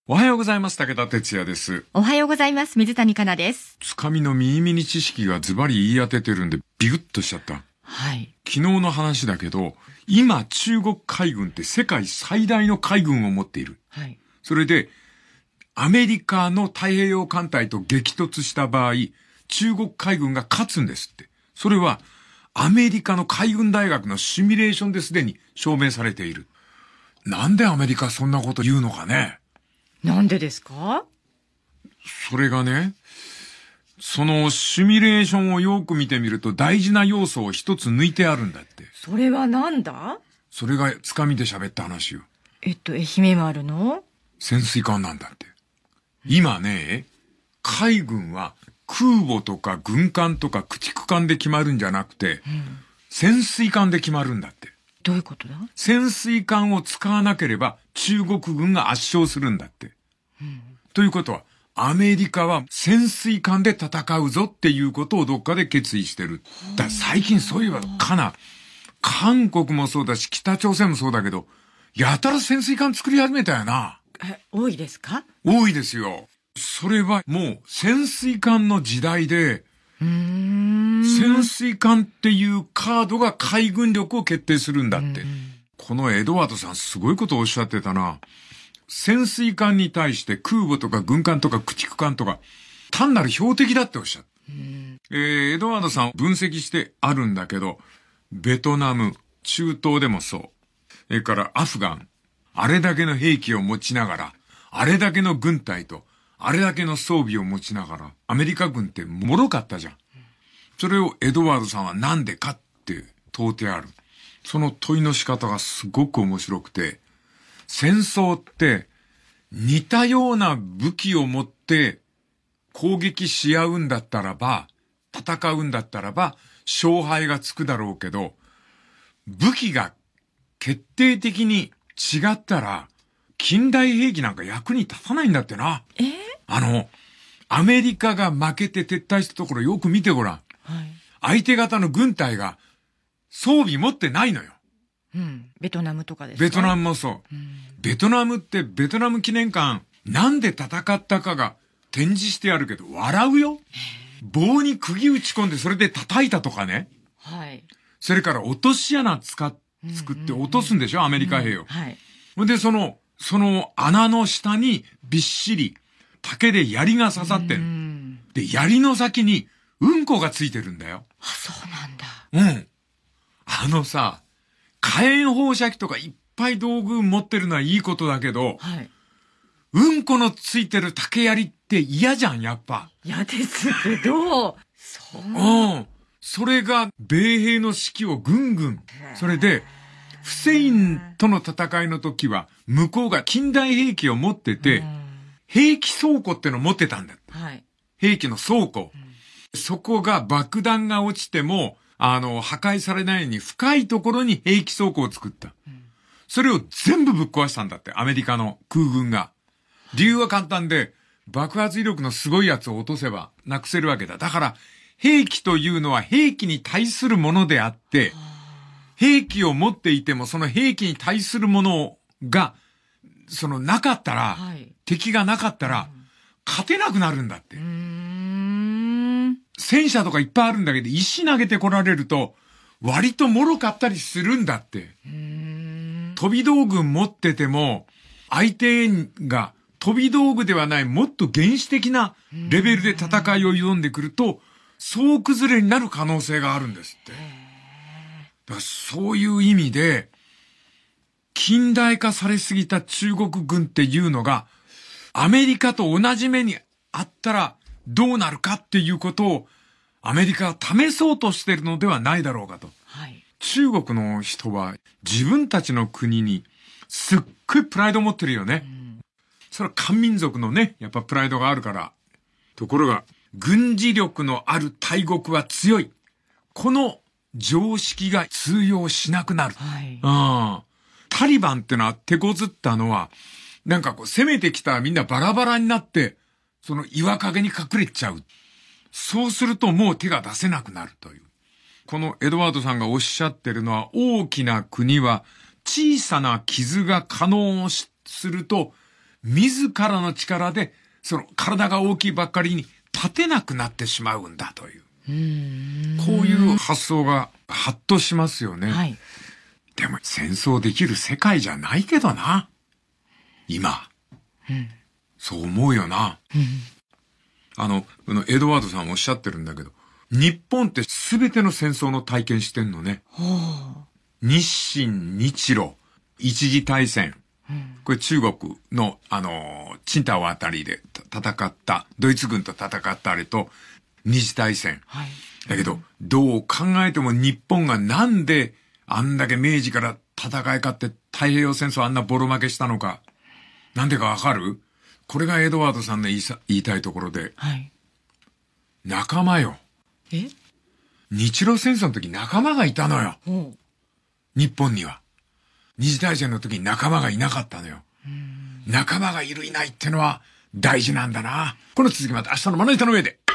おはようございます。武田哲也です。 おはようございます。水谷香奈です。 つかみの右耳に知識がズバリ言い当ててるんでビクッとしちゃった。 はい。 昨日の話だけど、今中国海軍って世界最大の海軍を持っている。 はい。 それで、アメリカの太平洋艦隊と激突した場合、中国海軍が勝つんですって。それは、アメリカの海軍大学のシミュレーションですでに証明されている。なんでアメリカそんなこと言うのかね。 なんでですか？ それがね、そのシミュレーションをよく見てみると大事な要素を一つ抜いてあるんだって。 それはなんだ？ それがつかみで喋った話よ。 愛媛丸の潜水艦なんだって。今ね、海軍は空母とか軍艦とか駆逐艦で決まるんじゃなくて、潜水艦で決まるんだって。 どういうことだ？ 潜水艦を使わなければ中国軍が圧勝するんだって。ということは、アメリカは潜水艦で戦うぞっていうことをどっかで決意してる。だから最近そういえば韓国もそうだし北朝鮮もそうだけど、やたら潜水艦作り始めたよな。 多いですか？ 多いですよ。それはもう潜水艦の時代で、潜水艦っていうカードが海軍力を決定するんだって。このエドワードさんすごいことをおっしゃってたな。潜水艦に対して空母とか軍艦とか駆逐艦とか単なる標的だっておっしゃった。エドワードさん分析してあるんだけど、ベトナム、中東でもそう。それからアフガン。あれだけの兵器を持ちながら、あれだけの軍隊と、あれだけの装備を持ちながら、アメリカ軍って脆かったじゃん。それをエドワードさんはなんでかって問うてある。その問いの仕方がすごく面白くて、戦争って似たような武器を持って攻撃し合うんだったらば、戦うんだったらば勝敗がつくだろうけど、武器が決定的に違ったら近代兵器なんか役に立たないんだってな。アメリカが負けて撤退したところよく見てごらん。相手方の軍隊が装備持ってないのよ。 ベトナムとかですか？ ベトナムもそう。ベトナムってベトナム記念館、なんで戦ったかが展示してあるけど、笑うよ。棒に釘打ち込んでそれで叩いたとかね。 はい。 それから落とし穴作って落とすんでしょ、アメリカ兵を。 はい。 で、その穴の下にびっしり竹で槍が刺さってる。で、槍の先にうんこがついてるんだよ。 そうなんだ。 火炎放射器とかいっぱい道具持ってるのはいいことだけど、うんこのついてる竹槍って嫌じゃん、やっぱ。 嫌ですけど、 それが米兵の士気をぐんぐん。それで、フセインとの戦いの時は、向こうが近代兵器を持ってて、兵器倉庫ってのを持ってたんだ。兵器の倉庫。そこが爆弾が落ちても、破壊されないように深いところに兵器倉庫を作った。それを全部ぶっ壊したんだって、アメリカの空軍が。理由は簡単で、爆発威力のすごいやつを落とせばなくせるわけだ。だから、兵器というのは兵器に対するものであって、兵器を持っていてもその兵器に対するものが、なかったら、敵がなかったら、勝てなくなるんだって。戦車とかいっぱいあるんだけど、石投げてこられると、割と脆かったりするんだって。飛び道具持ってても、相手が飛び道具ではないもっと原始的なレベルで戦いを挑んでくると、総崩れになる可能性があるんですって。だからそういう意味で、近代化されすぎた中国軍っていうのが、アメリカと同じ目にあったらどうなるかっていうことを、アメリカは試そうとしているのではないだろうかと。中国の人は自分たちの国にすっごいプライドを持ってるよね。それは漢民族のね、やっぱプライドがあるから。ところが、軍事力のある大国は強い。この常識が通用しなくなる。タリバンってのは手こずったのは、なんか攻めてきたらみんなバラバラになって、その岩陰に隠れちゃう。そうするともう手が出せなくなるという。このエドワードさんがおっしゃってるのは、大きな国は小さな傷が可能すると自らの力で、その体が大きいばっかりに立てなくなってしまうんだという。こういう発想がハッとしますよね。はい。でも戦争できる世界じゃないけどな。今。そう思うよな。エドワードさんおっしゃってるんだけど、日本って全ての戦争の体験してんのね。日清、日露、一次大戦。これ中国の、チンタオあたりで戦った、ドイツ軍と戦ったあれと、二次大戦。はい、だけど、どう考えても日本がなんであんだけ明治から戦い勝って太平洋戦争あんなボロ負けしたのか。なんでかわかる？これがエドワードさんの言いたいところで。はい、仲間よ。日露戦争の時仲間がいたのよ。日本には。二次大戦の時に仲間がいなかったのよ。仲間がいるいないってのは大事なんだな。この続きまた明日のまな板の上で。